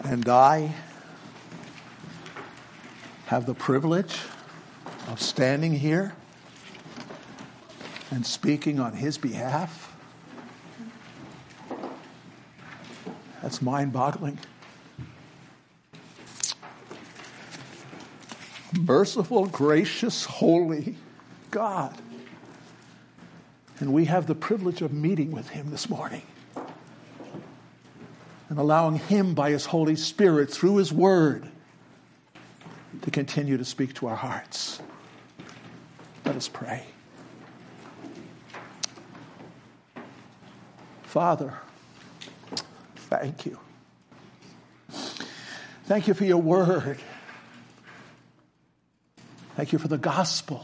and I have the privilege of standing here and speaking on his behalf. That's mind-boggling. Merciful, gracious, holy God. And we have the privilege of meeting with him this morning and allowing him by his Holy Spirit through his word to continue to speak to our hearts. Let us pray. Father, thank you. Thank you for your word. Thank you for the gospel.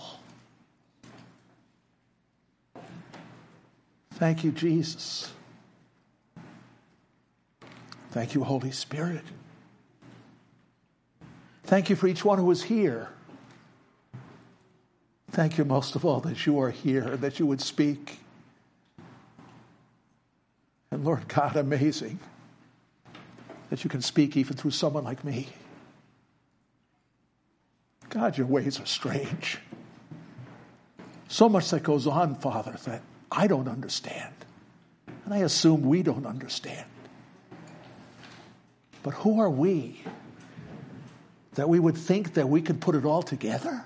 Thank you, Jesus. Thank you, Holy Spirit. Thank you for each one who is here. Thank you most of all that you are here and that you would speak. And Lord God, amazing that you can speak even through someone like me. God, your ways are strange. So much that goes on, Father, that I don't understand. And I assume we don't understand. But who are we that we would think that we could put it all together?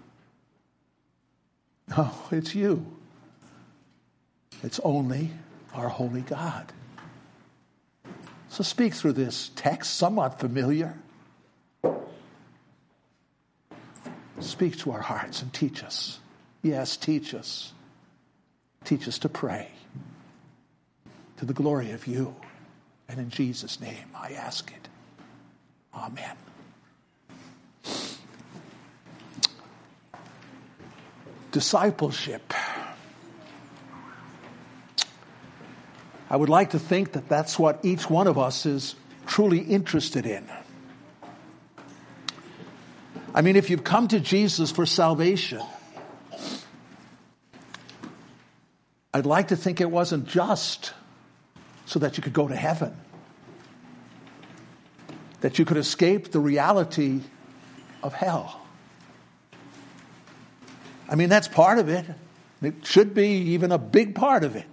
No, it's you. It's only our holy God. So speak through this text, somewhat familiar. Speak to our hearts and teach us. Yes, teach us. Teach us to pray to the glory of you. And in Jesus' name I ask it. Amen. Discipleship. I would like to think that that's what each one of us is truly interested in. I mean, if you've come to Jesus for salvation, I'd like to think it wasn't just so that you could go to heaven, that you could escape the reality of hell. I mean, that's part of it. It should be even a big part of it.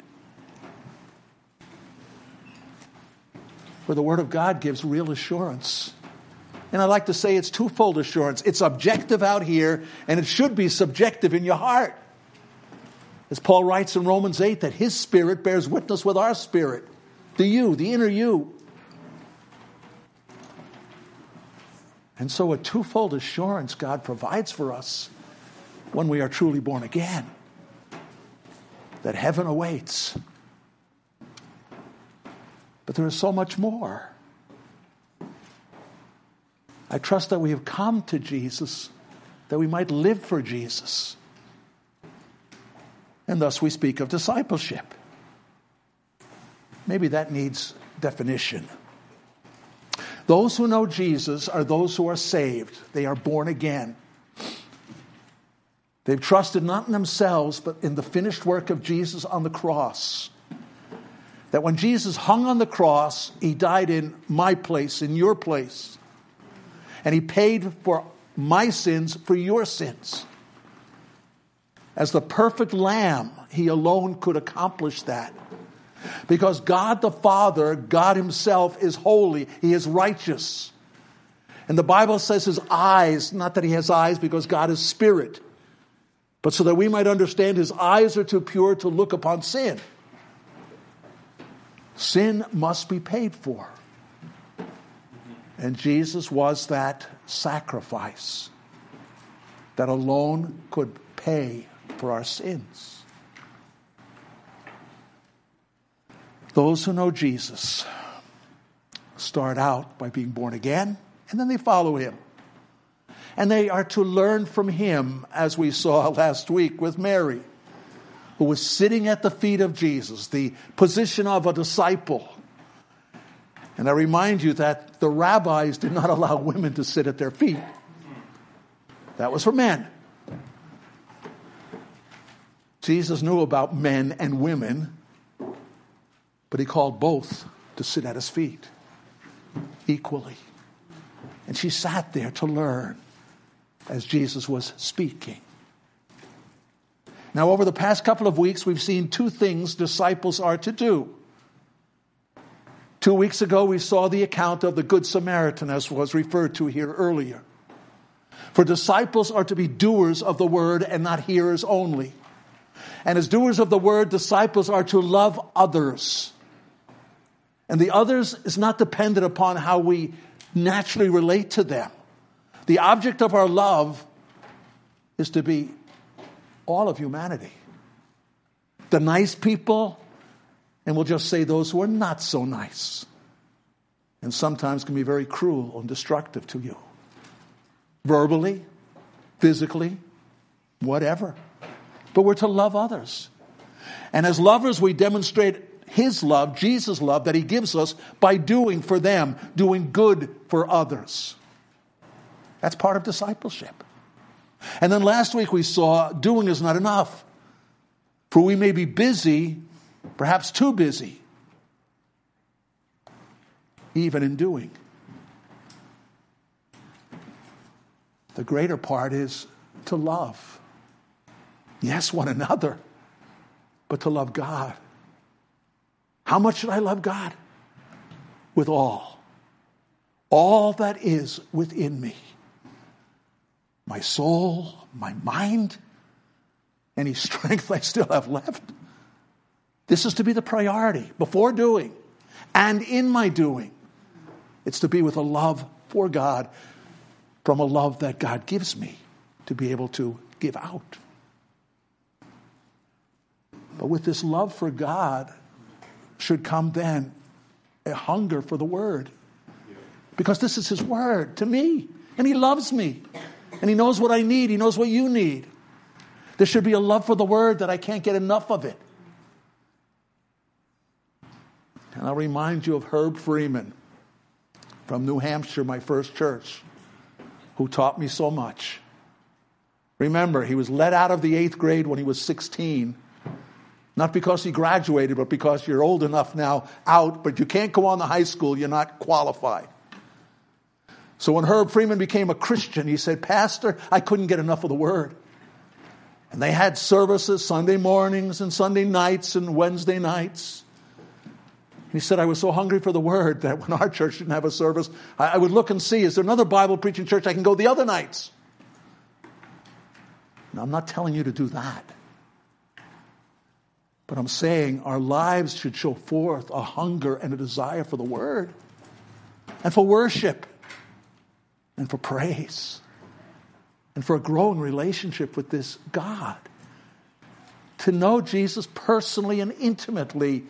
For the Word of God gives real assurance. And I like to say it's twofold assurance. It's objective out here, and it should be subjective in your heart. As Paul writes in Romans 8, that his spirit bears witness with our spirit. The you, the inner you. And so a twofold assurance God provides for us when we are truly born again. That heaven awaits. But there is so much more. I trust that we have come to Jesus, that we might live for Jesus. And thus we speak of discipleship. Maybe that needs definition. Those who know Jesus are those who are saved. They are born again. They've trusted not in themselves, but in the finished work of Jesus on the cross. That when Jesus hung on the cross, he died in my place, in your place. And he paid for my sins, for your sins. As the perfect lamb, he alone could accomplish that. Because God the Father, God himself is holy. He is righteous. And the Bible says his eyes, not that he has eyes because God is spirit, but so that we might understand his eyes are too pure to look upon sin. Sin must be paid for. And Jesus was that sacrifice that alone could pay for our sins. Those who know Jesus start out by being born again, and then they follow him. And they are to learn from him, as we saw last week with Mary, who was sitting at the feet of Jesus, the position of a disciple. And I remind you that the rabbis did not allow women to sit at their feet. That was for men. Jesus knew about men and women, but he called both to sit at his feet. equally. And she sat there to learn as Jesus was speaking. Now, over the past couple of weeks, we've seen two things disciples are to do. 2 weeks ago, we saw the account of the Good Samaritan, as was referred to here earlier. For disciples are to be doers of the word and not hearers only. And as doers of the word, disciples are to love others. And the others is not dependent upon how we naturally relate to them. The object of our love is to be all of humanity. The nice people, and we'll just say those who are not so nice, and sometimes can be very cruel and destructive to you. Verbally, physically, whatever. But we're to love others. And as lovers, we demonstrate His love, Jesus' love, that He gives us by doing for them, doing good for others. That's part of discipleship. And then last week we saw doing is not enough. For we may be busy, perhaps too busy, even in doing. The greater part is to love. Yes, one another, but to love God. How much should I love God? With all. All that is within me. My soul, my mind, any strength I still have left. This is to be the priority before doing and in my doing. It's to be with a love for God from a love that God gives me to be able to give out. But with this love for God should come then a hunger for the Word. Because this is His Word to me. And He loves me. And He knows what I need. He knows what you need. There should be a love for the Word that I can't get enough of it. And I'll remind you of Herb Freeman from New Hampshire, my first church, who taught me so much. Remember, he was let out of the 8th grade when he was 16. Not because he graduated, but because you're old enough now out, but you can't go on to high school, you're not qualified. So when Herb Freeman became a Christian, he said, Pastor, I couldn't get enough of the Word. And they had services Sunday mornings and Sunday nights and Wednesday nights. He said, I was so hungry for the Word that when our church didn't have a service, I would look and see, is there another Bible preaching church I can go the other nights? Now, I'm not telling you to do that. But I'm saying our lives should show forth a hunger and a desire for the Word and for worship and for praise and for a growing relationship with this God. To know Jesus personally and intimately,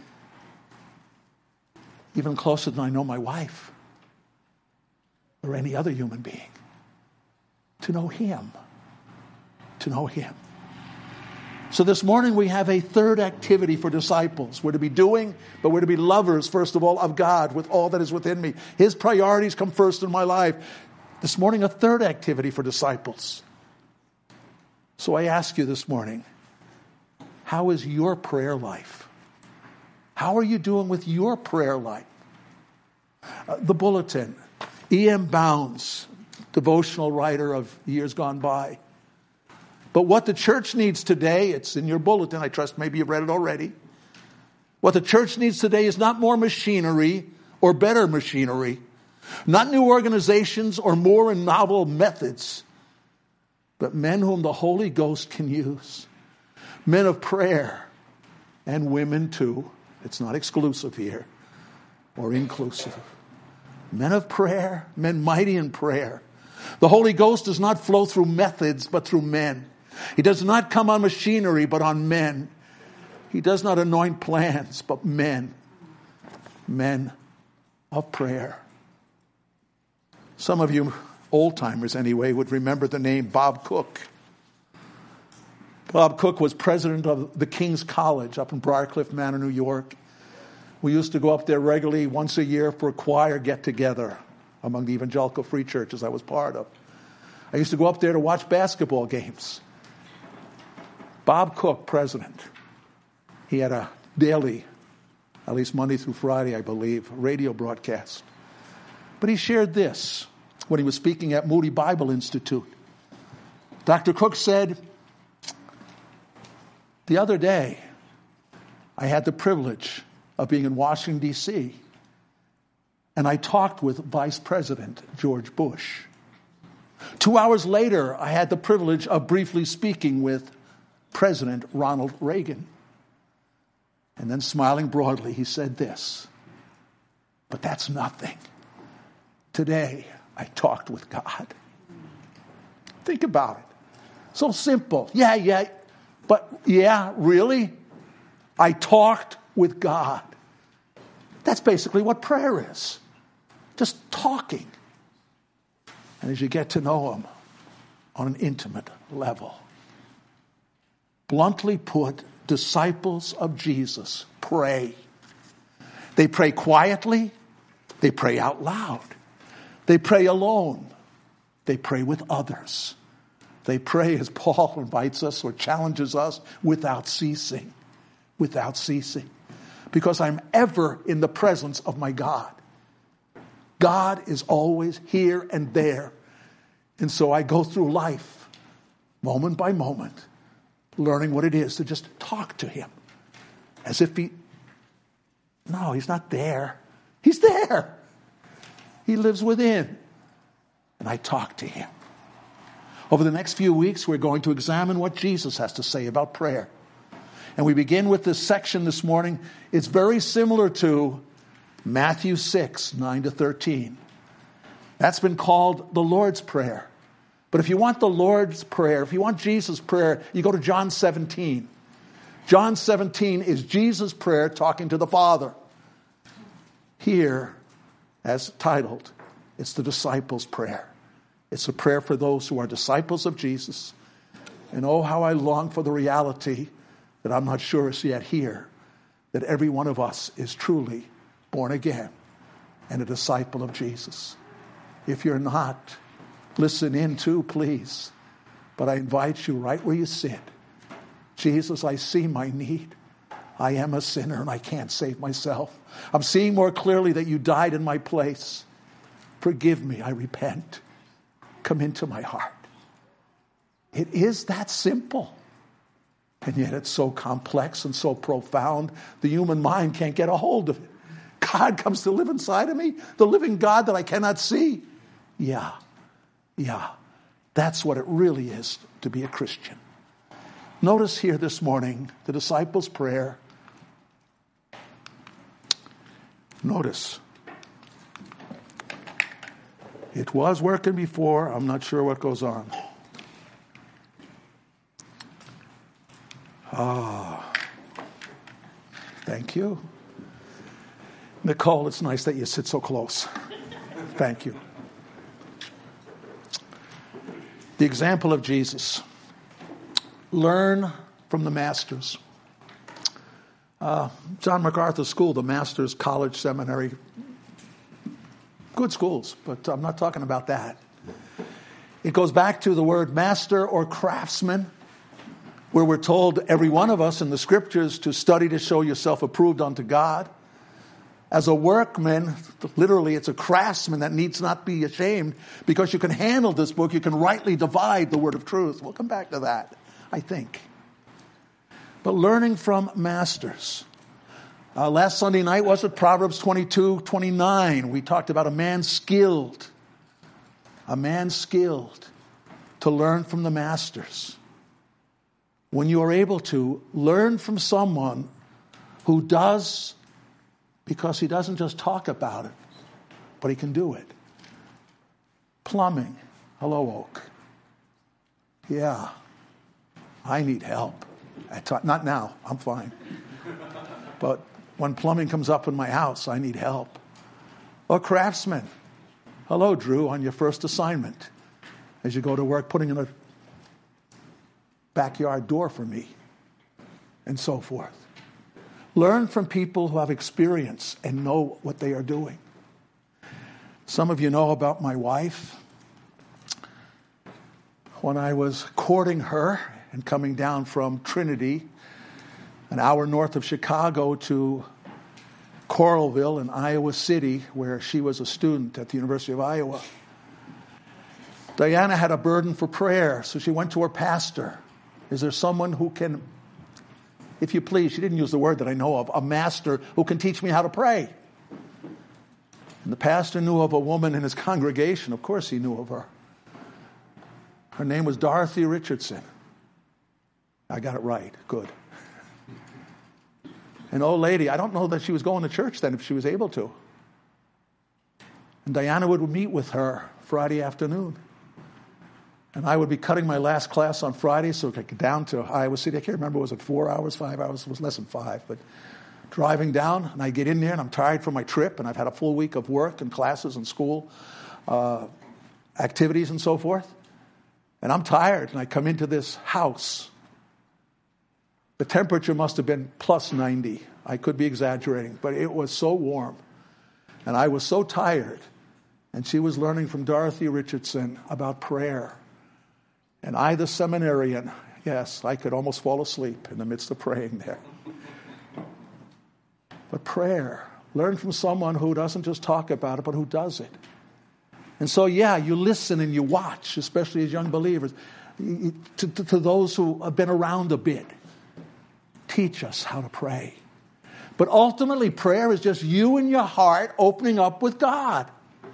even closer than I know my wife or any other human being. To know Him. To know Him. So this morning we have a third activity for disciples. We're to be doing, but we're to be lovers, first of all, of God with all that is within me. His priorities come first in my life. This morning, a third activity for disciples. So I ask you this morning, how is your prayer life? How are you doing with your prayer life? The bulletin, E.M. Bounds, devotional writer of years gone by. But what the church needs today, it's in your bulletin, I trust maybe you've read it already. What the church needs today is not more machinery or better machinery, not new organizations or more and novel methods, but men whom the Holy Ghost can use. Men of prayer, and women too. It's not exclusive here or inclusive. Men of prayer, men mighty in prayer. The Holy Ghost does not flow through methods, but through men. He does not come on machinery, but on men. He does not anoint plans, but men. Men of prayer. Some of you, old-timers anyway, would remember the name Bob Cook. Bob Cook was president of the King's College up in Briarcliff Manor, New York. We used to go up there regularly once a year for a choir get-together among the evangelical free churches I was part of. I used to go up there to watch basketball games. Bob Cook, president. He had a daily, at least Monday through Friday, I believe, radio broadcast. But he shared this when he was speaking at Moody Bible Institute. Dr. Cook said, the other day, I had the privilege of being in Washington, D.C., and I talked with Vice President George Bush. 2 hours later, I had the privilege of briefly speaking with President Ronald Reagan. And then smiling broadly, he said this, but that's nothing. Today, I talked with God. Think about it. So simple. Yeah, really? I talked with God. That's basically what prayer is. Just talking. And as you get to know Him on an intimate level. Bluntly put, disciples of Jesus pray. They pray quietly. They pray out loud. They pray alone. They pray with others. They pray, as Paul invites us or challenges us, without ceasing. Without ceasing. Because I'm ever in the presence of my God. God is always here and there. And so I go through life, moment by moment, learning what it is to just talk to Him. As if no, He's not there. He's there. He lives within. And I talk to Him. Over the next few weeks, we're going to examine what Jesus has to say about prayer. And we begin with this section this morning. It's very similar to Matthew 6, 9 to 13. That's been called the Lord's Prayer. But if you want the Lord's Prayer, if you want Jesus' prayer, you go to John 17. John 17 is Jesus' prayer talking to the Father. Here, as titled, it's the disciples' prayer. It's a prayer for those who are disciples of Jesus. And oh, how I long for the reality that I'm not sure is yet here, that every one of us is truly born again and a disciple of Jesus. If you're not, listen in too, please. But I invite you right where you sit. Jesus, I see my need. I am a sinner and I can't save myself. I'm seeing more clearly that you died in my place. Forgive me, I repent. Come into my heart. It is that simple. And yet it's so complex and so profound, the human mind can't get a hold of it. God comes to live inside of me, the living God that I cannot see. Yeah. That's what it really is to be a Christian. Notice here this morning, the disciples' prayer. Notice. It was working before. I'm not sure what goes on. Thank you. Nicole, it's nice that you sit so close. Thank you. The example of Jesus. Learn from the masters. John MacArthur School, the Masters College Seminary. Good schools, but I'm not talking about that. It goes back to the word master or craftsman, where we're told, every one of us in the scriptures, to study to show yourself approved unto God. As a workman, literally it's a craftsman that needs not be ashamed, because you can handle this book, you can rightly divide the word of truth. We'll come back to that, I think. But learning from masters. Last Sunday night, was it Proverbs 22:29? We talked about a man skilled to learn from the masters. When you are able to learn from someone who does, because he doesn't just talk about it, but he can do it. Plumbing. Hello, Oak. Yeah, I need help. Not now, I'm fine. But when plumbing comes up in my house, I need help. Or craftsmen. Hello, Drew, on your first assignment. As you go to work, putting in a backyard door for me. And so forth. Learn from people who have experience and know what they are doing. Some of you know about my wife. When I was courting her and coming down from Trinity, an hour north of Chicago, to Coralville in Iowa City, where she was a student at the University of Iowa. Diana had a burden for prayer, so she went to her pastor. Is there someone who can, if you please, she didn't use the word that I know of, a master who can teach me how to pray? And the pastor knew of a woman in his congregation. Of course he knew of her. Her name was Dorothy Richardson. I got it right. Good. An old lady. I don't know that she was going to church then if she was able to. And Diana would meet with her Friday afternoon. And I would be cutting my last class on Friday, so I could get down to Iowa City. I can't remember, was it 4 hours, 5 hours? It was less than 5. But driving down, and I get in there, and I'm tired from my trip, and I've had a full week of work and classes and school activities and so forth. And I'm tired, and I come into this house. The temperature must have been plus 90. I could be exaggerating, but it was so warm. And I was so tired. And she was learning from Dorothy Richardson about prayer. And I, the seminarian, yes, I could almost fall asleep in the midst of praying there. But prayer, learn from someone who doesn't just talk about it, but who does it. And so, yeah, you listen and you watch, especially as young believers, to those who have been around a bit. Teach us how to pray. But ultimately, prayer is just you and your heart opening up with God.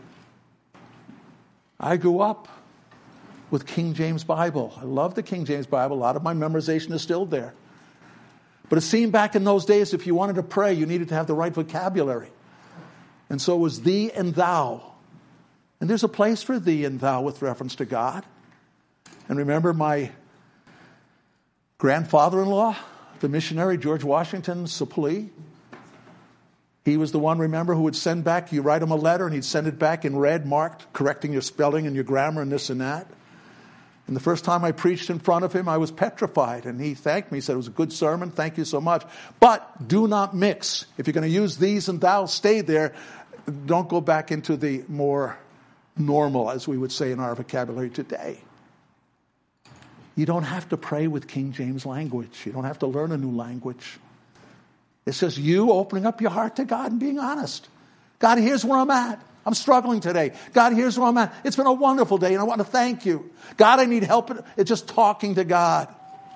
I grew up with King James Bible. I love the King James Bible. A lot of my memorization is still there. But it seemed back in those days, if you wanted to pray, you needed to have the right vocabulary. And so it was thee and thou. And there's a place for thee and thou with reference to God. And remember my grandfather-in-law, the missionary George Washington Suplee. He was the one, remember, who would send back, you write him a letter and he'd send it back in red, marked, correcting your spelling and your grammar and this and that. And the first time I preached in front of him, I was petrified. And he thanked me, he said, it was a good sermon, thank you so much. But do not mix. If you're going to use these and thou, stay there. Don't go back into the more normal, as we would say in our vocabulary today. You don't have to pray with King James language. You don't have to learn a new language. It's just you opening up your heart to God and being honest. God, here's where I'm at. I'm struggling today. God, here's where I'm at. It's been a wonderful day and I want to thank you. God, I need help. It's just talking to God.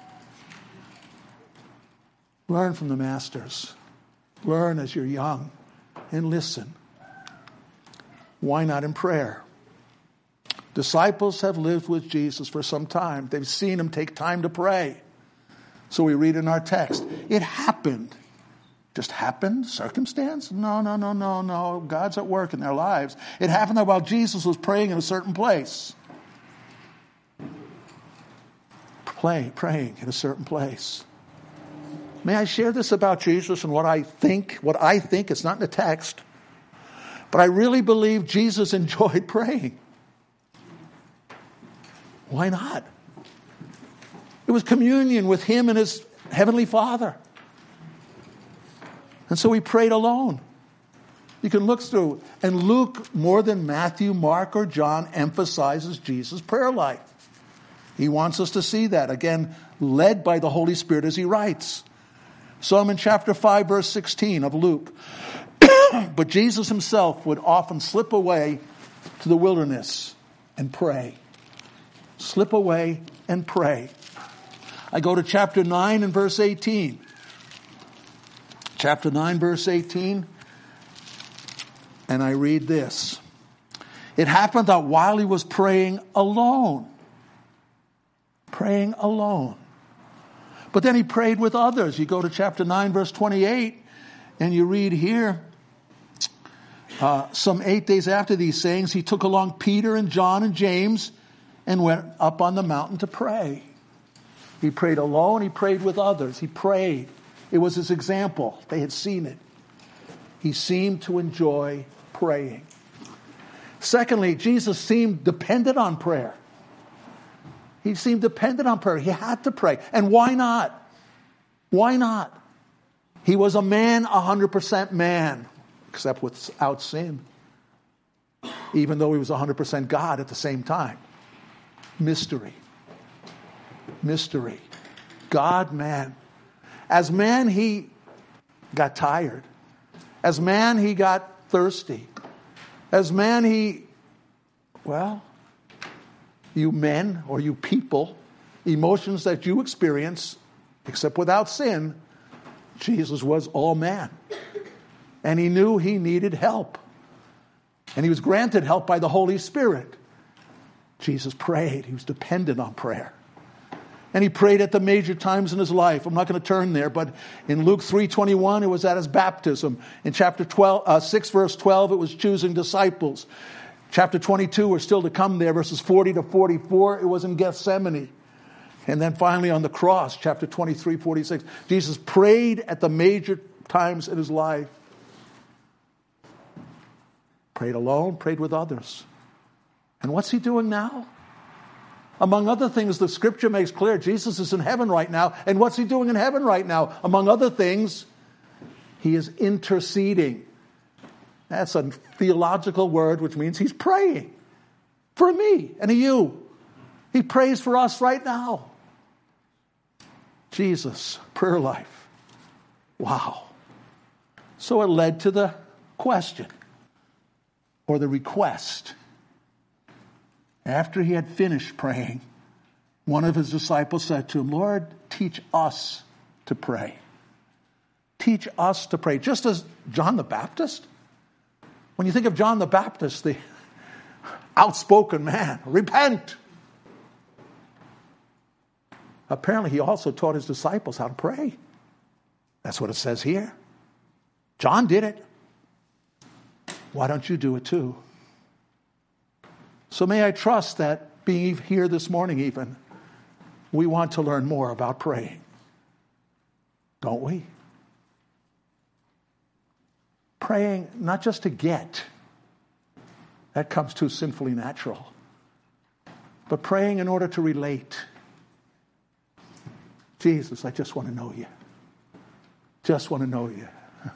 Learn from the masters. Learn as you're young and listen. Why not in prayer? Disciples have lived with Jesus for some time. They've seen him take time to pray. So we read in our text, it happened. Just happened? Circumstance? No. God's at work in their lives. It happened that while Jesus was praying in a certain place. Praying in a certain place. May I share this about Jesus and what I think? What I think, it's not in the text. But I really believe Jesus enjoyed praying. Why not? It was communion with him and his heavenly Father. And so he prayed alone. You can look through. And Luke, more than Matthew, Mark, or John, emphasizes Jesus' prayer life. He wants us to see that. Again, led by the Holy Spirit as he writes. So I'm in chapter 5, verse 16 of Luke. But Jesus himself would often slip away to the wilderness and pray. Slip away and pray. I go to chapter 9 and verse 18. Chapter 9, verse 18. And I read this. It happened that while he was praying alone. But then he prayed with others. You go to chapter 9, verse 28. And you read here. Some 8 days after these sayings, he took along Peter and John and James and went up on the mountain to pray. He prayed alone. He prayed with others. He prayed. It was his example. They had seen it. He seemed to enjoy praying. Secondly, Jesus seemed dependent on prayer. He seemed dependent on prayer. He had to pray. And why not? Why not? He was a man, 100% man, except without sin. Even though he was 100% God at the same time. Mystery. God, man. As man, he got tired. As man, he got thirsty. As man, you men or you people, emotions that you experience, except without sin, Jesus was all man. And he knew he needed help. And he was granted help by the Holy Spirit. Jesus prayed. He was dependent on prayer. And he prayed at the major times in his life. I'm not going to turn there, but in Luke 3:21, it was at his baptism. In chapter 6, verse 12, it was choosing disciples. Chapter 22, we're still to come there, verses 40 to 44, it was in Gethsemane. And then finally on the cross, chapter 23, 46, Jesus prayed at the major times in his life. Prayed alone, prayed with others. And what's he doing now? Among other things, the scripture makes clear Jesus is in heaven right now. And what's he doing in heaven right now? Among other things, he is interceding. That's a theological word, which means he's praying for me and you. He prays for us right now. Jesus, prayer life. Wow. So it led to the question or the request. After he had finished praying, one of his disciples said to him, Lord, teach us to pray. Teach us to pray. Just as John the Baptist. When you think of John the Baptist, the outspoken man, repent. Apparently he also taught his disciples how to pray. That's what it says here. John did it. Why don't you do it too? So may I trust that being here this morning even, we want to learn more about praying. Don't we? Praying not just to get. That comes too sinfully natural. But praying in order to relate. Jesus, I just want to know you. Just want to know you.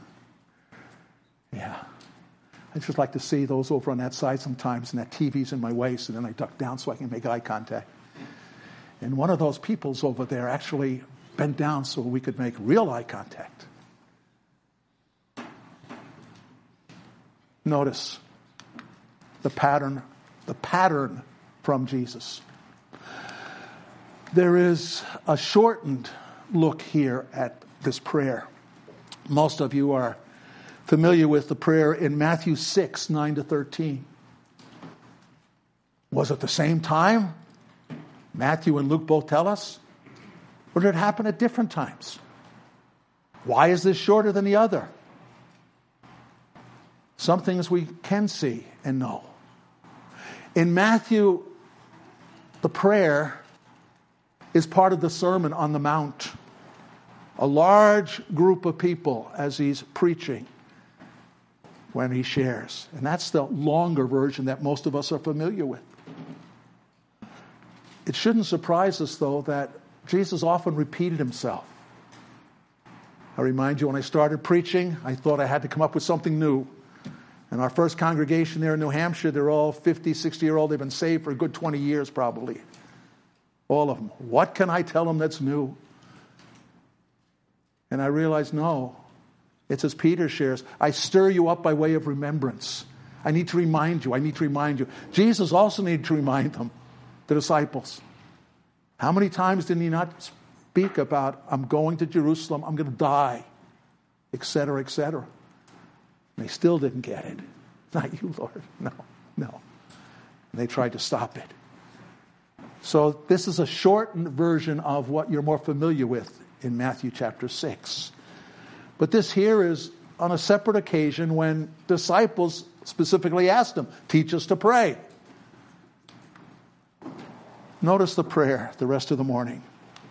Yeah. I just like to see those over on that side sometimes, and that TV's in my waist, and then I duck down so I can make eye contact. And one of those people's over there actually bent down so we could make real eye contact. Notice the pattern from Jesus. There is a shortened look here at this prayer. Most of you are familiar with the prayer in Matthew 6, 9 to 13. Was it the same time? Matthew and Luke both tell us. Or did it happen at different times? Why is this shorter than the other? Some things we can see and know. In Matthew, the prayer is part of the Sermon on the Mount. A large group of people as he's preaching when he shares. And that's the longer version that most of us are familiar with. It shouldn't surprise us, though, that Jesus often repeated himself. I remind you, when I started preaching, I thought I had to come up with something new. And our first congregation there in New Hampshire, they're all 50, 60-year-old. They've been saved for a good 20 years probably. All of them. What can I tell them that's new? And I realized, no. It's as Peter shares, I stir you up by way of remembrance. I need to remind you. Jesus also needed to remind them, the disciples. How many times did he not speak about, I'm going to Jerusalem, I'm going to die, etc., etc. And they still didn't get it. Not you, Lord. No. And they tried to stop it. So this is a shortened version of what you're more familiar with in Matthew chapter 6. But this here is on a separate occasion when disciples specifically asked him, teach us to pray. Notice the prayer the rest of the morning.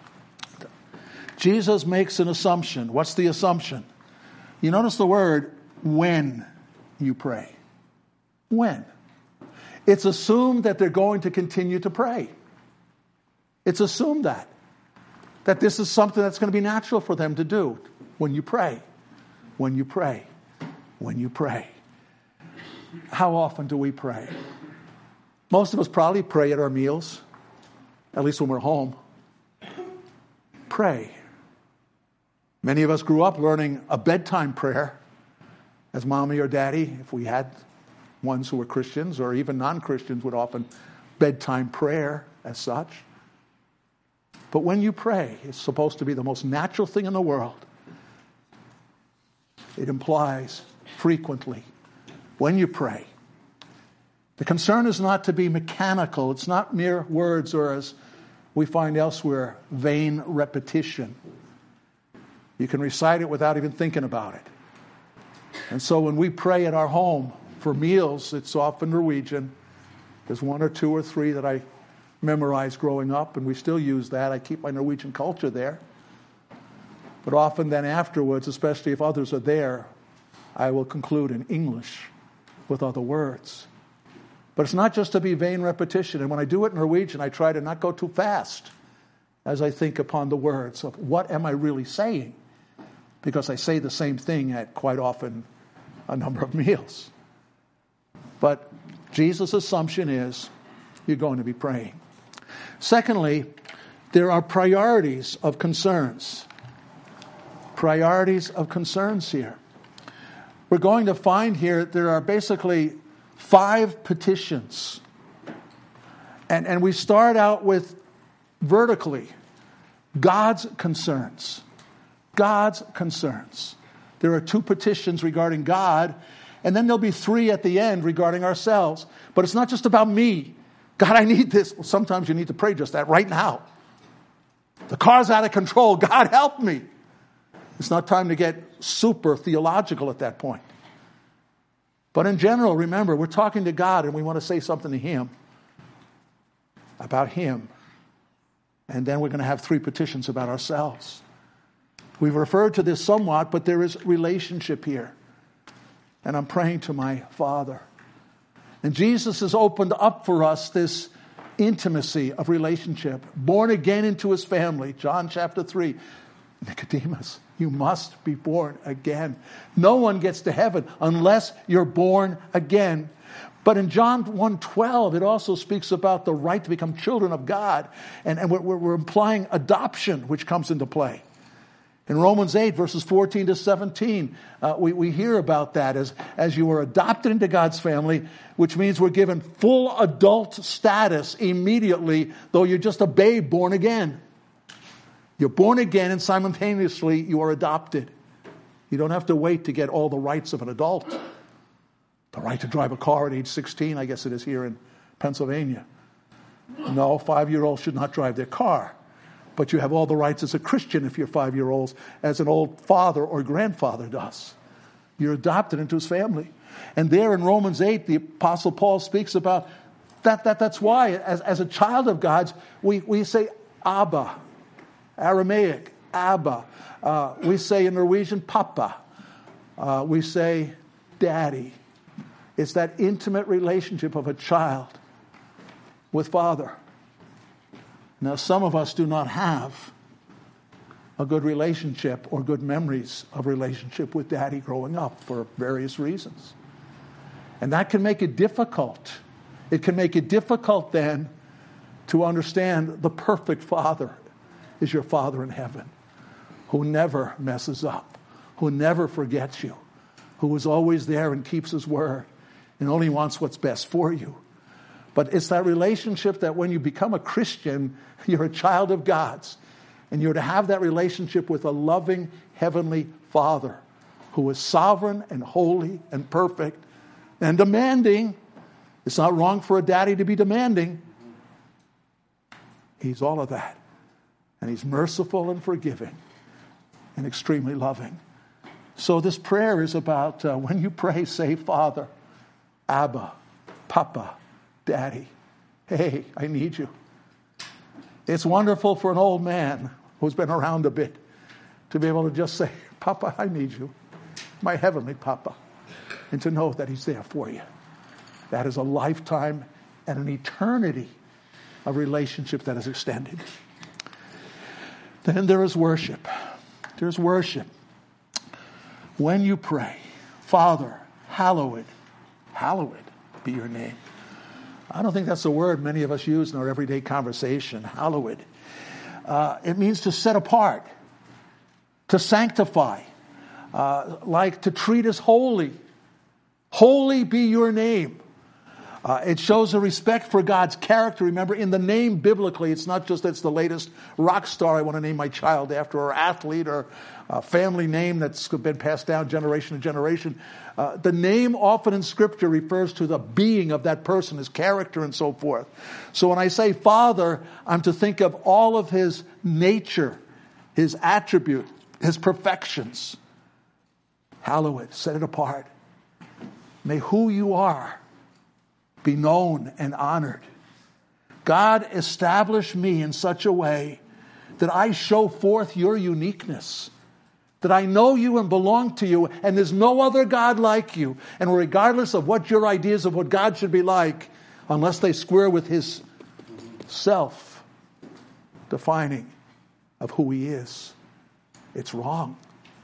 Jesus makes an assumption. What's the assumption? You notice the word, when you pray. When. It's assumed that they're going to continue to pray. It's assumed that this is something that's going to be natural for them to do. When you pray, when you pray, when you pray. How often do we pray? Most of us probably pray at our meals, at least when we're home. Pray. Many of us grew up learning a bedtime prayer, as mommy or daddy, if we had ones who were Christians or even non-Christians, would often bedtime prayer as such. But when you pray, it's supposed to be the most natural thing in the world. It implies frequently, when you pray. The concern is not to be mechanical. It's not mere words, or as we find elsewhere, vain repetition. You can recite it without even thinking about it. And so when we pray at our home for meals, it's often Norwegian. There's one or two or three that I memorized growing up, and we still use that. I keep my Norwegian culture there. But often then afterwards, especially if others are there, I will conclude in English with other words. But it's not just to be vain repetition. And when I do it in Norwegian, I try to not go too fast as I think upon the words of what am I really saying? Because I say the same thing at quite often a number of meals. But Jesus' assumption is you're going to be praying. Secondly, there are priorities of concerns. Priorities of concerns here. We're going to find here there are basically 5 petitions. And we start out with vertically God's concerns. God's concerns. There are 2 petitions regarding God, and then there'll be 3 at the end regarding ourselves. But it's not just about me. God, I need this. Well, sometimes you need to pray just that right now. The car's out of control. God, help me. It's not time to get super theological at that point. But in general, remember, we're talking to God and we want to say something to Him, about Him. And then we're going to have 3 petitions about ourselves. We've referred to this somewhat, but there is relationship here. And I'm praying to my Father. And Jesus has opened up for us this intimacy of relationship. Born again into His family. John chapter 3. Nicodemus, you must be born again. No one gets to heaven unless you're born again. But in John 1:12, it also speaks about the right to become children of God. And we're implying adoption, which comes into play. In Romans 8, verses 14 to 17, we hear about that as you are adopted into God's family, which means we're given full adult status immediately, though you're just a babe born again. You're born again, and simultaneously you are adopted. You don't have to wait to get all the rights of an adult. The right to drive a car at age 16, I guess it is here in Pennsylvania. No, 5-year-olds should not drive their car. But you have all the rights as a Christian if you're 5-year-olds, as an old father or grandfather does. You're adopted into His family. And there in Romans 8, the Apostle Paul speaks about that's why, as a child of God's, we say Abba. Aramaic, Abba. We say in Norwegian, Papa. We say Daddy. It's that intimate relationship of a child with Father. Now, some of us do not have a good relationship or good memories of relationship with Daddy growing up for various reasons. And that can make it difficult. It can make it difficult then to understand the perfect Father is your Father in heaven, who never messes up, who never forgets you, who is always there and keeps His word and only wants what's best for you. But it's that relationship that when you become a Christian, you're a child of God's, and you're to have that relationship with a loving heavenly Father who is sovereign and holy and perfect and demanding. It's not wrong for a daddy to be demanding. He's all of that. And He's merciful and forgiving and extremely loving. So this prayer is about, when you pray, say, Father, Abba, Papa, Daddy. Hey, I need you. It's wonderful for an old man who's been around a bit to be able to just say, Papa, I need you. My heavenly Papa. And to know that He's there for you. That is a lifetime and an eternity of relationship that is extended. Then there is worship. There's worship. When you pray, Father, hallowed be your name. I don't think that's a word many of us use in our everyday conversation, hallowed. It means to set apart, to sanctify, like to treat as holy, Holy be your name. It shows a respect for God's character. Remember, in the name biblically, it's not just it's the latest rock star I want to name my child after, or athlete, or a family name that's been passed down generation to generation. The name often in Scripture refers to the being of that person, his character and so forth. So when I say Father, I'm to think of all of his nature, his attribute, his perfections. Hallowed, set it apart. May who you are be known and honored. God, establish me in such a way that I show forth your uniqueness, that I know you and belong to you, and there's no other God like you. And regardless of what your ideas of what God should be like, unless they square with his self-defining of who he is, it's wrong.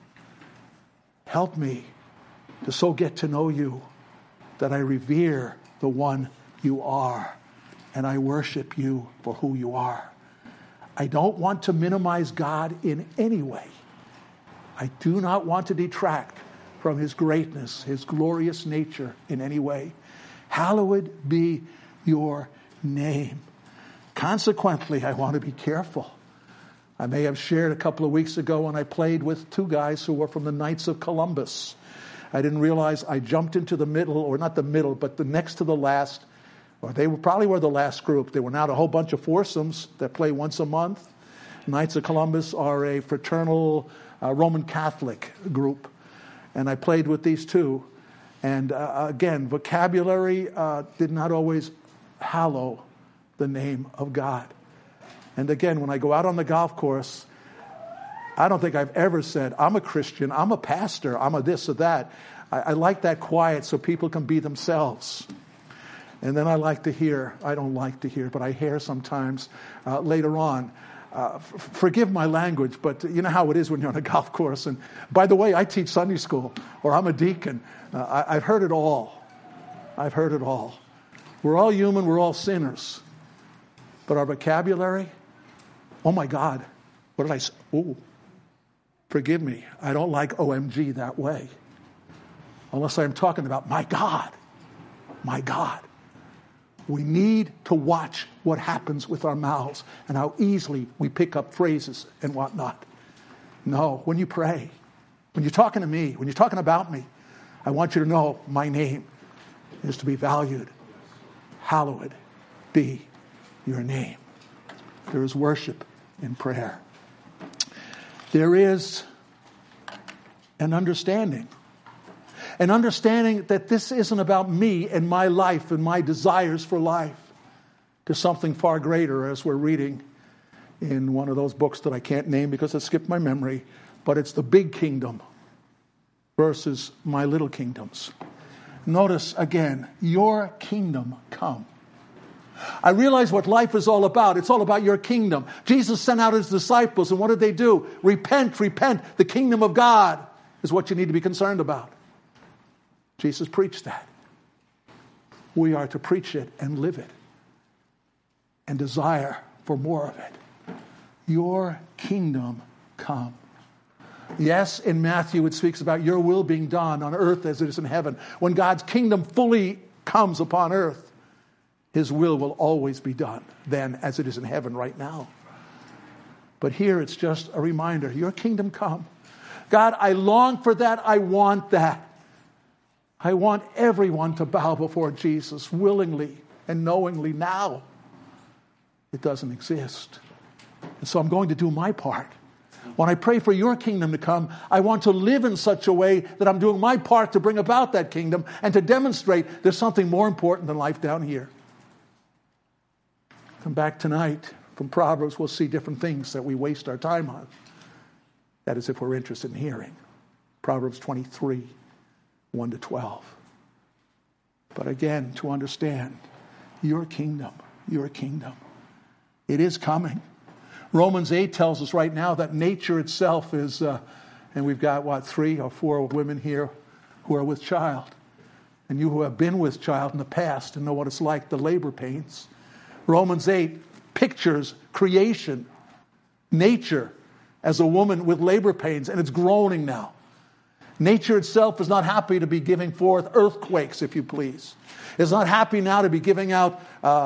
Help me to so get to know you that I revere the one you are, and I worship you for who you are. I don't want to minimize God in any way. I do not want to detract from his greatness, his glorious nature in any way. Hallowed be your name. Consequently, I want to be careful. I may have shared a couple of weeks ago when I played with two guys who were from the Knights of Columbus. I didn't realize I jumped into the middle, or not the middle, but the next to the last, or they probably were the last group. There were now a whole bunch of foursomes that play once a month. Knights of Columbus are a fraternal Roman Catholic group. And I played with these two. And again, vocabulary did not always hallow the name of God. And again, when I go out on the golf course, I don't think I've ever said, I'm a Christian, I'm a pastor, I'm a this or that. I like that quiet so people can be themselves. And then I don't like to hear, but I hear sometimes later on, forgive my language, but you know how it is when you're on a golf course. And by the way, I teach Sunday school, or I'm a deacon. I've heard it all. I've heard it all. We're all human, we're all sinners. But our vocabulary, oh my God, what did I say? Oh, forgive me. I don't like OMG that way. Unless I'm talking about my God. My God. We need to watch what happens with our mouths and how easily we pick up phrases and whatnot. No, when you pray, when you're talking to me, when you're talking about me, I want you to know my name is to be valued. Hallowed be your name. There is worship in prayer. There is an understanding that this isn't about me and my life and my desires for life. There's something far greater, as we're reading in one of those books that I can't name because it skipped my memory, but it's the big kingdom versus my little kingdoms. Notice again, your kingdom come. I realize what life is all about. It's all about your kingdom. Jesus sent out his disciples, and what did they do? Repent, repent. The kingdom of God is what you need to be concerned about. Jesus preached that. We are to preach it and live it and desire for more of it. Your kingdom come. Yes, in Matthew it speaks about your will being done on earth as it is in heaven. When God's kingdom fully comes upon earth, his will always be done then as it is in heaven right now. But here it's just a reminder, your kingdom come. God, I long for that. I want that. I want everyone to bow before Jesus willingly and knowingly now. It doesn't exist. And so I'm going to do my part. When I pray for your kingdom to come, I want to live in such a way that I'm doing my part to bring about that kingdom and to demonstrate there's something more important than life down here. Come back tonight from Proverbs, we'll see different things that we waste our time on. That is if we're interested in hearing. Proverbs 23, 1-12. But again, to understand, your kingdom, it is coming. Romans 8 tells us right now that nature itself is, and we've got, 3 or 4 women here who are with child. And you who have been with child in the past and know what it's like, the labor pains. Romans 8 pictures creation, nature, as a woman with labor pains, and it's groaning now. Nature itself is not happy to be giving forth earthquakes, if you please. It's not happy now to be giving out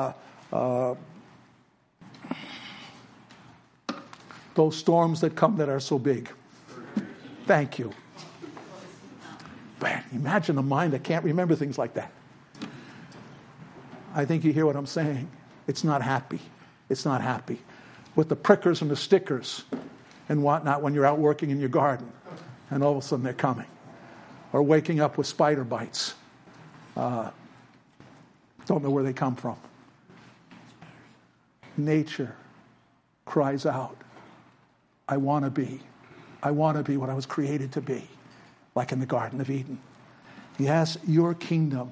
those storms that come that are so big. Thank you. Man, imagine a mind that can't remember things like that. I think you hear what I'm saying. It's not happy. It's not happy. With the prickers and the stickers and whatnot when you're out working in your garden. And all of a sudden they're coming. Or waking up with spider bites. Don't know where they come from. Nature cries out, I want to be what I was created to be. Like in the Garden of Eden. Yes, your kingdom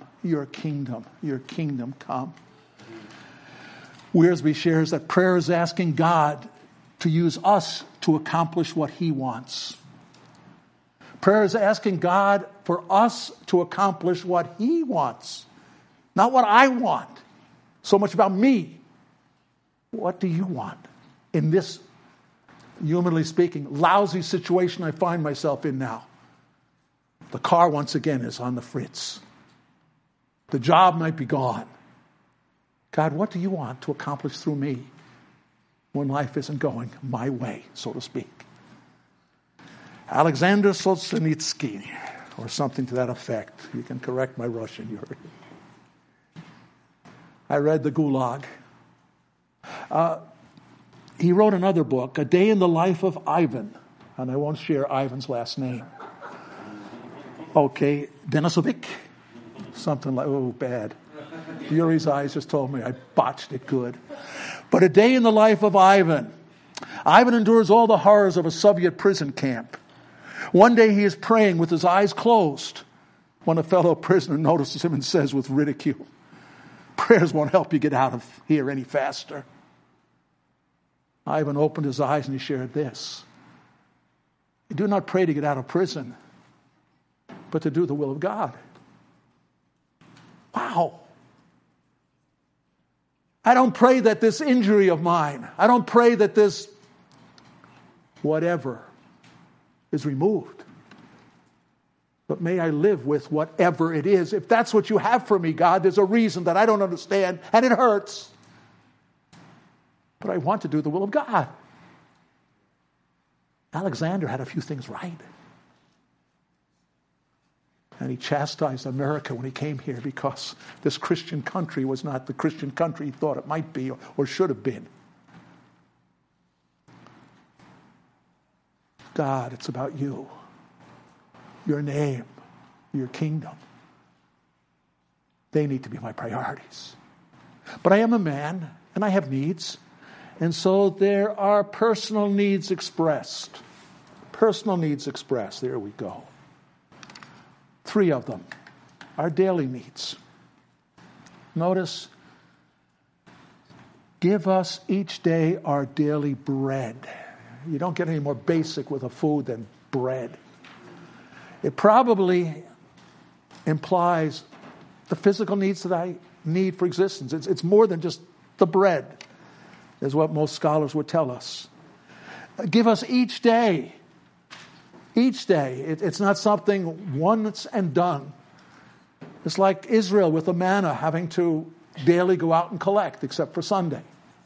come. Wiersbe shares that prayer is asking God to use us to accomplish what He wants. Prayer is asking God for us to accomplish what He wants. Not what I want. So much about me. What do you want in this, humanly speaking, lousy situation I find myself in now? The car, once again, is on the fritz. The job might be gone. God, what do you want to accomplish through me when life isn't going my way, so to speak? Alexander Solzhenitsyn, or something to that effect. You can correct my Russian. I read The Gulag. He wrote another book, A Day in the Life of Ivan. And I won't share Ivan's last name. Okay, Denisovic. Something like, oh, bad. Yuri's eyes just told me I botched it good. But A Day in the Life of Ivan. Ivan endures all the horrors of a Soviet prison camp. One day he is praying with his eyes closed when a fellow prisoner notices him and says with ridicule, prayers won't help you get out of here any faster. Ivan opened his eyes and he shared this. You do not pray to get out of prison, but to do the will of God. Wow. I don't pray that this injury of mine, I don't pray that this whatever is removed. But may I live with whatever it is. If that's what you have for me, God, there's a reason that I don't understand, and it hurts. But I want to do the will of God. Alexander had a few things right. And he chastised America when he came here because this Christian country was not the Christian country he thought it might be or should have been. God, it's about you, your name, your kingdom. They need to be my priorities. But I am a man, and I have needs. And so there are personal needs expressed. Personal needs expressed. There we go. 3 of them are daily needs. Notice, give us each day our daily bread. You don't get any more basic with a food than bread. It probably implies the physical needs that I need for existence. It's more than just the bread, is what most scholars would tell us. Give us each day. Each day. It's not something once and done. It's like Israel with the manna having to daily go out and collect, except for Sunday.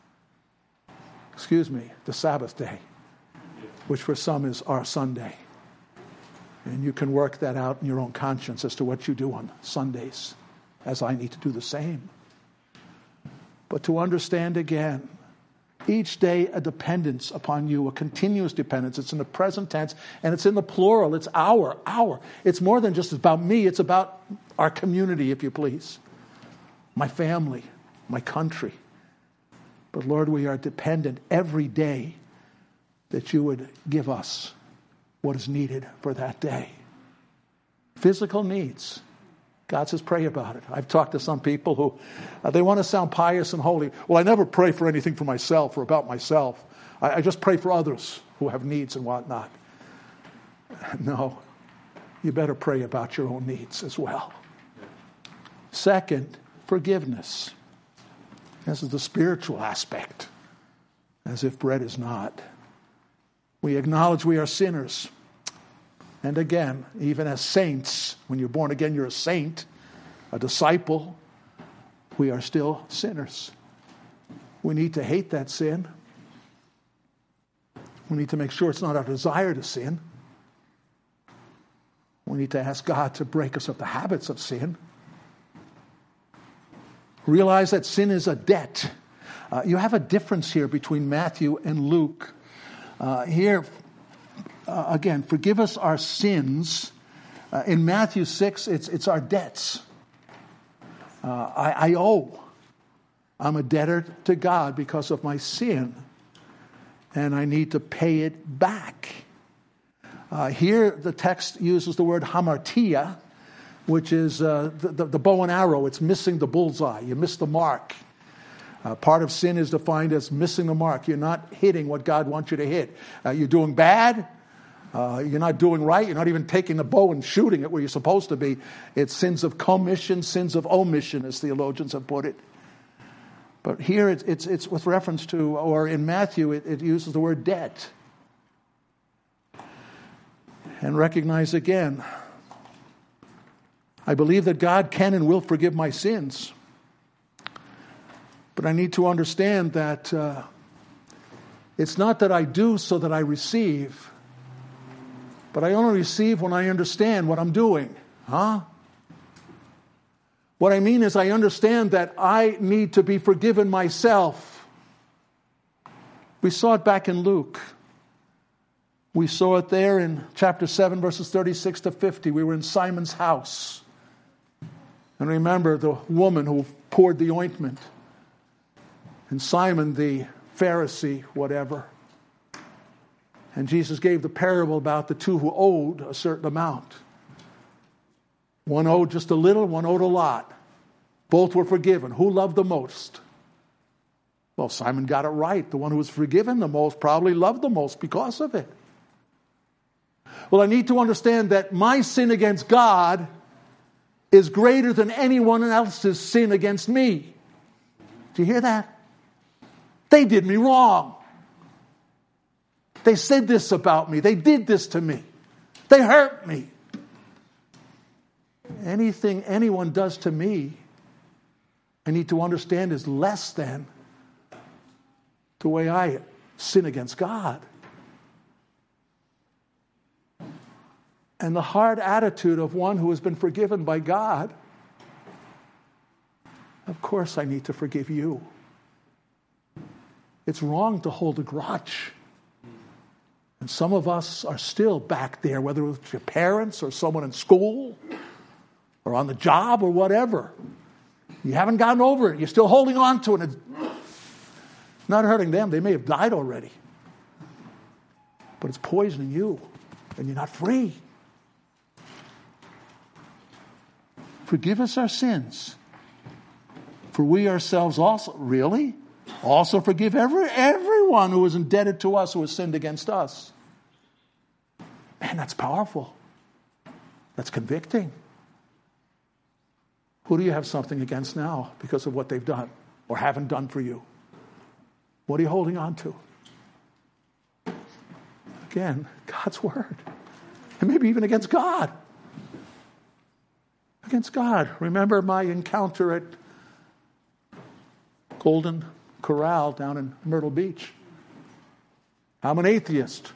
The Sabbath day, which for some is our Sunday. And you can work that out in your own conscience as to what you do on Sundays, as I need to do the same. But to understand again, each day a dependence upon you, a continuous dependence. It's in the present tense, and it's in the plural. It's our. It's more than just about me. It's about our community, if you please. My family, my country. But Lord, we are dependent every day that you would give us what is needed for that day. Physical needs. God says, pray about it. I've talked to some people who, they want to sound pious and holy. Well, I never pray for anything for myself or about myself. I just pray for others who have needs and whatnot. No, you better pray about your own needs as well. Second, forgiveness. This is the spiritual aspect, as if bread is not. We acknowledge we are sinners And again, even as saints, when you're born again, you're a saint, a disciple. We are still sinners. We need to hate that sin. We need to make sure it's not our desire to sin. We need to ask God to break us of the habits of sin. Realize that sin is a debt. You have a difference here between Matthew and Luke. Again, forgive us our sins. In Matthew 6, it's our debts. I owe. I'm a debtor to God because of my sin. And I need to pay it back. Here, the text uses the word hamartia, which is the bow and arrow. It's missing the bullseye. You miss the mark. Part of sin is defined as missing the mark. You're not hitting what God wants you to hit. You're doing bad. You're not doing right. You're not even taking the bow and shooting it where you're supposed to be. It's sins of commission, sins of omission, as theologians have put it. But here it's with reference to, or in Matthew, it uses the word debt. And recognize again, I believe that God can and will forgive my sins. But I need to understand that it's not that I do so that I receive, but I only receive when I understand what I'm doing. What I mean is I understand that I need to be forgiven myself. We saw it back in Luke. We saw it there in chapter 7, verses 36 to 50. We were in Simon's house. And remember the woman who poured the ointment. And Simon, the Pharisee, whatever. And Jesus gave the parable about the two who owed a certain amount. One owed just a little, one owed a lot. Both were forgiven. Who loved the most? Well, Simon got it right. The one who was forgiven the most probably loved the most because of it. Well, I need to understand that my sin against God is greater than anyone else's sin against me. Do you hear that? They did me wrong. They said this about me. They did this to me. They hurt me. Anything anyone does to me, I need to understand is less than the way I sin against God. And the hard attitude of one who has been forgiven by God, of course I need to forgive you. It's wrong to hold a grudge. And some of us are still back there, whether it's your parents or someone in school or on the job or whatever. You haven't gotten over it. You're still holding on to it. It's not hurting them. They may have died already. But it's poisoning you, and you're not free. Forgive us our sins, for we ourselves also forgive everyone who is indebted to us, who has sinned against us. Man, that's powerful. That's convicting. Who do you have something against now because of what they've done or haven't done for you? What are you holding on to? Again, God's word. And maybe even against God. Against God. Remember my encounter at Golden Corral down in Myrtle Beach. I'm an atheist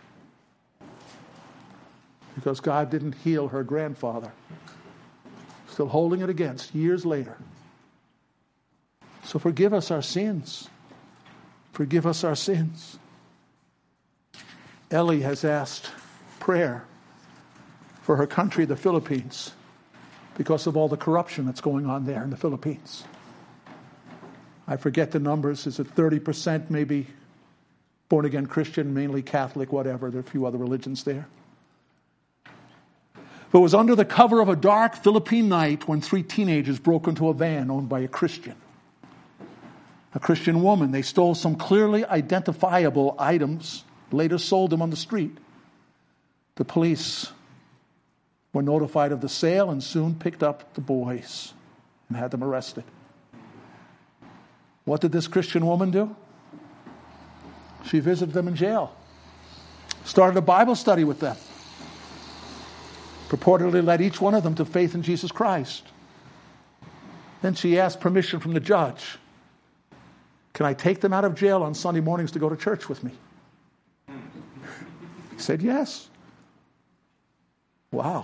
because God didn't heal her grandfather. Still holding it against years later. So forgive us our sins. Forgive us our sins. Ellie has asked prayer for her country, the Philippines, because of all the corruption that's going on there in the Philippines. I forget the numbers. Is it 30% maybe born-again Christian, mainly Catholic, whatever. There are a few other religions there. But it was under the cover of a dark Philippine night when 3 teenagers broke into a van owned by a Christian woman. They stole some clearly identifiable items, later sold them on the street. The police were notified of the sale and soon picked up the boys and had them arrested. What did this Christian woman do? She visited them in jail. Started a Bible study with them. purportedly led each one of them to faith in Jesus Christ. Then she asked permission from the judge. Can I take them out of jail on Sunday mornings to go to church with me? He said yes. Wow.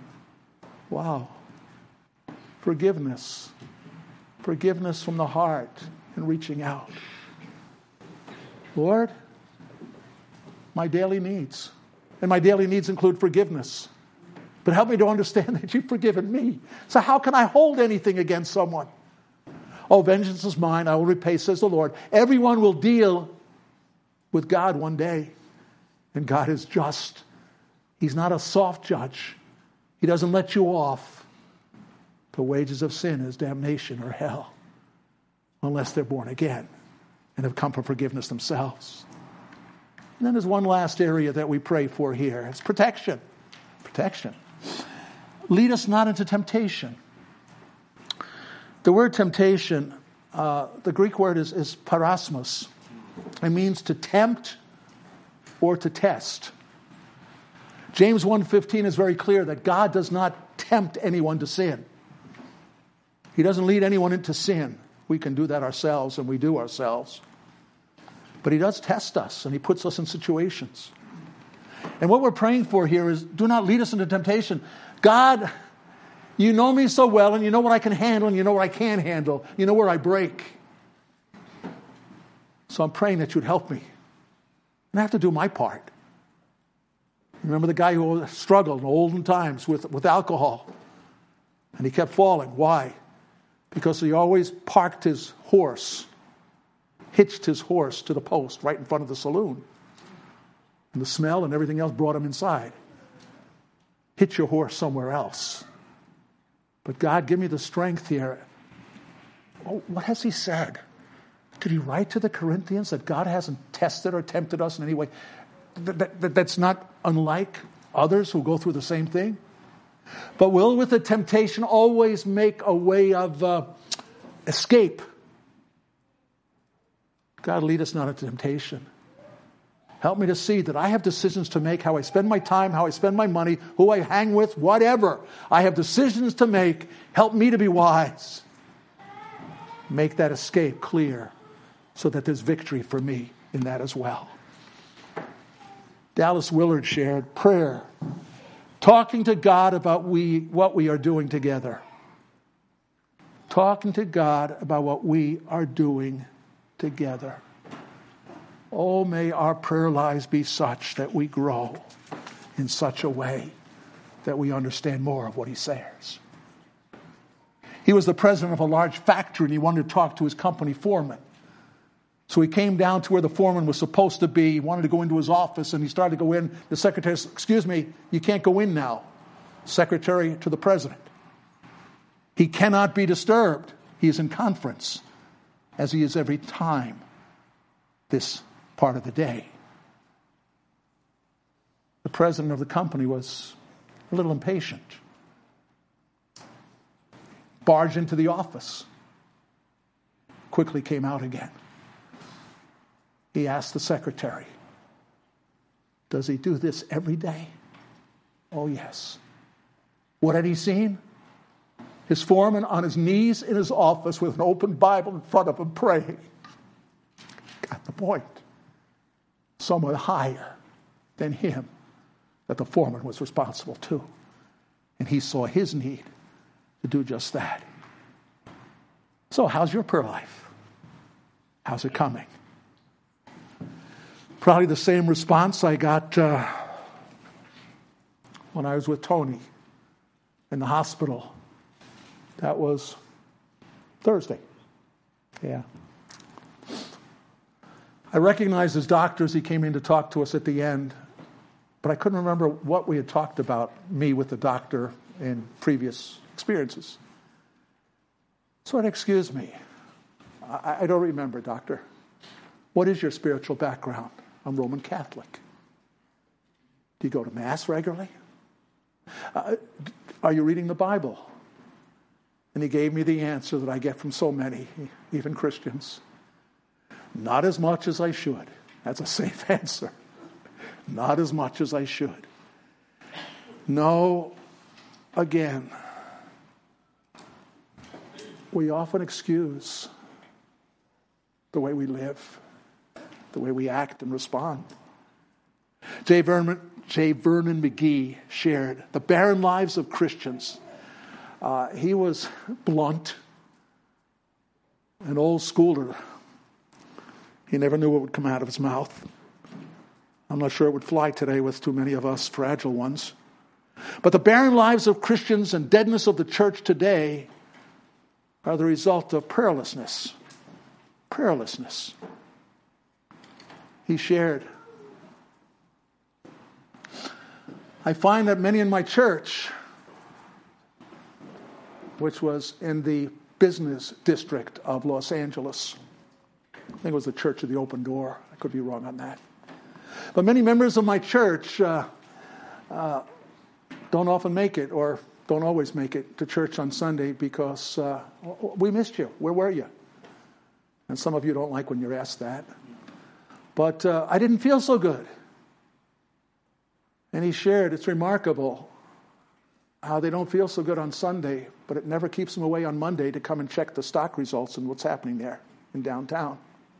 Forgiveness. Forgiveness from the heart and reaching out. Lord, my daily needs. And my daily needs include forgiveness. But help me to understand that you've forgiven me. So how can I hold anything against someone? Oh, vengeance is mine, I will repay, says the Lord. Everyone will deal with God one day. And God is just. He's not a soft judge. He doesn't let you off. The wages of sin is damnation or hell. Unless they're born again and have come for forgiveness themselves. And then there's one last area that we pray for here. It's protection. Protection. Lead us not into temptation. The word temptation, the Greek word is parasmos. It means to tempt or to test. James 1:15 is very clear that God does not tempt anyone to sin. He doesn't lead anyone into sin. We can do that ourselves, and we do ourselves. But he does test us, and he puts us in situations. And what we're praying for here is, do not lead us into temptation. God, you know me so well, and you know what I can handle, and you know what I can't handle. You know where I break. So I'm praying that you'd help me. And I have to do my part. Remember the guy who struggled in olden times with alcohol. And he kept falling. Why? Because he always parked his horse, hitched his horse to the post right in front of the saloon. And the smell and everything else brought him inside. Hitch your horse somewhere else. But God, give me the strength here. Oh, what has he said? Did he write to the Corinthians that God hasn't tested or tempted us in any way? That's not unlike others who go through the same thing. But will with the temptation always make a way of escape? God, lead us not into temptation. Help me to see that I have decisions to make, how I spend my time, how I spend my money, who I hang with, whatever. I have decisions to make. Help me to be wise. Make that escape clear so that there's victory for me in that as well. Dallas Willard shared prayer, talking to God about what we are doing together. Talking to God about what we are doing together. Oh, may our prayer lives be such that we grow in such a way that we understand more of what he says. He was the president of a large factory and he wanted to talk to his company foreman. So he came down to where the foreman was supposed to be. He wanted to go into his office and he started to go in. The secretary said, "Excuse me, you can't go in now." Secretary to the president. He cannot be disturbed. He is in conference, as he is every time this part of the day. The president of the company was a little impatient. Barged into the office. Quickly came out again. He asked the secretary, "Does he do this every day?" "Oh, yes." What had he seen? His foreman on his knees in his office with an open Bible in front of him praying. Got the point. Someone higher than him that the foreman was responsible to. And he saw his need to do just that. So how's your prayer life? How's it coming? Probably the same response I got when I was with Tony in the hospital. That was Thursday. Yeah. I recognized his doctor as he came in to talk to us at the end, but I couldn't remember what we had talked about, me with the doctor in previous experiences. So I'd, "Excuse me, I don't remember, doctor. What is your spiritual background?" "I'm Roman Catholic." "Do you go to Mass regularly?" "Are you reading the Bible?" And he gave me the answer that I get from so many, even Christians. "Not as much as I should." That's a safe answer. Not as much as I should. No, again, we often excuse the way we live, the way we act and respond. J. Vernon McGee shared the barren lives of Christians. He was blunt, an old schooler. He never knew what would come out of his mouth. I'm not sure it would fly today with too many of us fragile ones. But the barren lives of Christians and deadness of the church today are the result of prayerlessness. Prayerlessness. He shared, I find that many in my church, which was in the business district of Los Angeles, I think it was the Church of the Open Door. I could be wrong on that. But many members of my church don't often make it, or don't always make it to church on Sunday because we missed you. Where were you? And some of you don't like when you're asked that. But I didn't feel so good. And he shared, it's remarkable how they don't feel so good on Sunday, but it never keeps them away on Monday to come and check the stock results and what's happening there in downtown.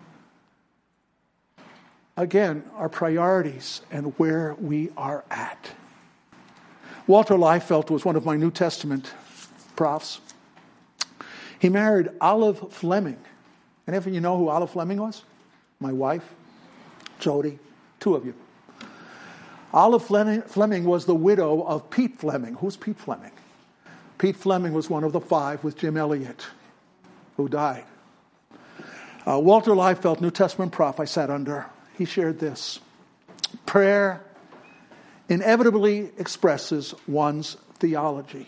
Again, our priorities and where we are at. Walter Liefeld was one of my New Testament profs. He married Olive Fleming. Any of you know who Olive Fleming was? My wife, Jody, two of you. Olive Fleming was the widow of Pete Fleming. Who's Pete Fleming? Pete Fleming was one of the five with Jim Elliot, who died. Walter Liefeld, New Testament prof, I sat under. He shared this. Prayer inevitably expresses one's theology.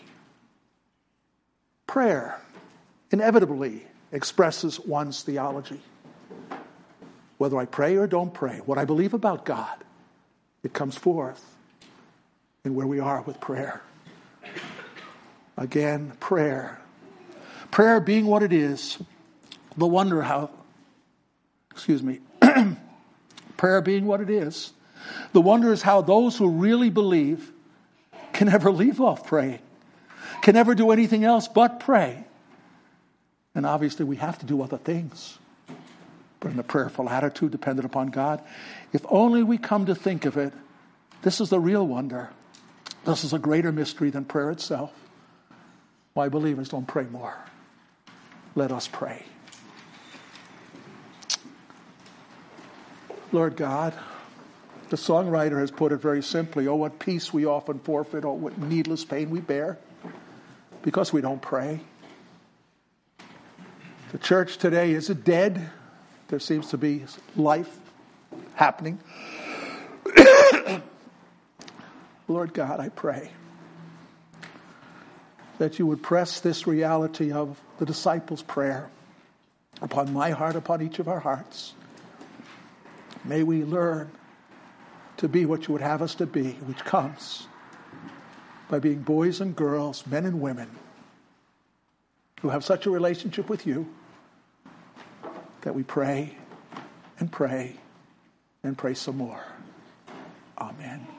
Prayer inevitably expresses one's theology. Whether I pray or don't pray, what I believe about God, it comes forth in where we are with prayer. Again, prayer. Prayer being what it is, the wonder how, prayer being what it is, the wonder is how those who really believe can never leave off praying, can never do anything else but pray. And obviously we have to do other things, but in a prayerful attitude dependent upon God. If only we come to think of it, this is the real wonder. This is a greater mystery than prayer itself. Why believers don't pray more. Let us pray. Lord God, the songwriter has put it very simply. Oh, what peace we often forfeit. Oh, what needless pain we bear because we don't pray. The church today, is it dead? There seems to be life happening. Lord God, I pray that you would press this reality of the disciples' prayer upon my heart, upon each of our hearts. May we learn to be what you would have us to be, which comes by being boys and girls, men and women, who have such a relationship with you that we pray and pray and pray some more. Amen.